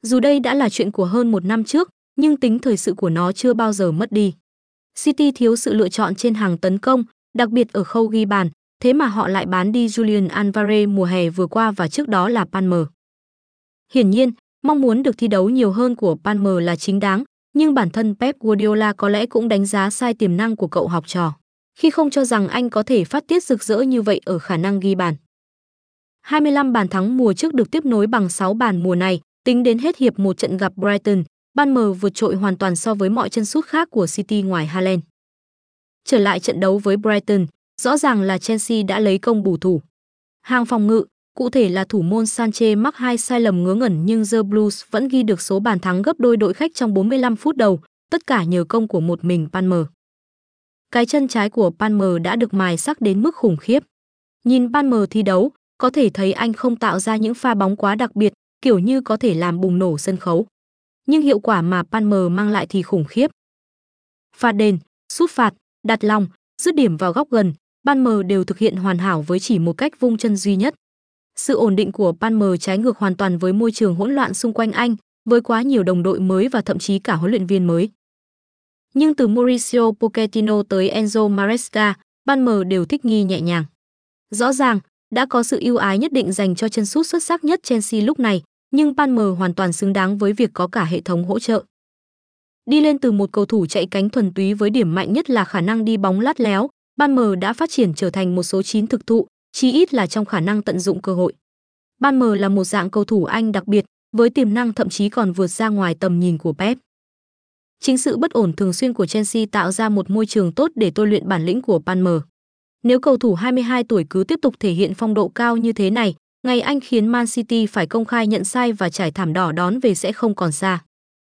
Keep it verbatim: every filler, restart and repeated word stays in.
Dù đây đã là chuyện của hơn một năm trước, nhưng tính thời sự của nó chưa bao giờ mất đi. City thiếu sự lựa chọn trên hàng tấn công, đặc biệt ở khâu ghi bàn, thế mà họ lại bán đi Julian Alvarez mùa hè vừa qua và trước đó là Palmer. Hiển nhiên, mong muốn được thi đấu nhiều hơn của Palmer là chính đáng, nhưng bản thân Pep Guardiola có lẽ cũng đánh giá sai tiềm năng của cậu học trò, khi không cho rằng anh có thể phát tiết rực rỡ như vậy ở khả năng ghi bàn. hai mươi lăm bàn thắng mùa trước được tiếp nối bằng sáu bàn mùa này, tính đến hết hiệp một trận gặp Brighton, Palmer vượt trội hoàn toàn so với mọi chân sút khác của City ngoài Haaland. Trở lại trận đấu với Brighton, rõ ràng là Chelsea đã lấy công bù thủ. Hàng phòng ngự, cụ thể là thủ môn Sanchez mắc hai sai lầm ngớ ngẩn nhưng The Blues vẫn ghi được số bàn thắng gấp đôi đội khách trong bốn mươi lăm phút đầu, tất cả nhờ công của một mình Palmer. Cái chân trái của Palmer đã được mài sắc đến mức khủng khiếp. Nhìn Palmer thi đấu, có thể thấy anh không tạo ra những pha bóng quá đặc biệt, kiểu như có thể làm bùng nổ sân khấu. Nhưng hiệu quả mà Palmer mang lại thì khủng khiếp. Phạt đền, sút phạt, đặt lòng, dứt điểm vào góc gần, Palmer đều thực hiện hoàn hảo với chỉ một cách vung chân duy nhất. Sự ổn định của Palmer trái ngược hoàn toàn với môi trường hỗn loạn xung quanh anh, với quá nhiều đồng đội mới và thậm chí cả huấn luyện viên mới. Nhưng từ Mauricio Pochettino tới Enzo Maresca, Palmer đều thích nghi nhẹ nhàng. Rõ ràng, đã có sự ưu ái nhất định dành cho chân sút xuất sắc nhất Chelsea lúc này, nhưng Palmer hoàn toàn xứng đáng với việc có cả hệ thống hỗ trợ. Đi lên từ một cầu thủ chạy cánh thuần túy với điểm mạnh nhất là khả năng đi bóng lắt léo, Palmer đã phát triển trở thành một số chín thực thụ, chí ít là trong khả năng tận dụng cơ hội. Palmer là một dạng cầu thủ Anh đặc biệt, với tiềm năng thậm chí còn vượt ra ngoài tầm nhìn của Pep. Chính sự bất ổn thường xuyên của Chelsea tạo ra một môi trường tốt để tôi luyện bản lĩnh của Palmer. Nếu cầu thủ hai mươi hai tuổi cứ tiếp tục thể hiện phong độ cao như thế này, ngày anh khiến Man City phải công khai nhận sai và trải thảm đỏ đón về sẽ không còn xa.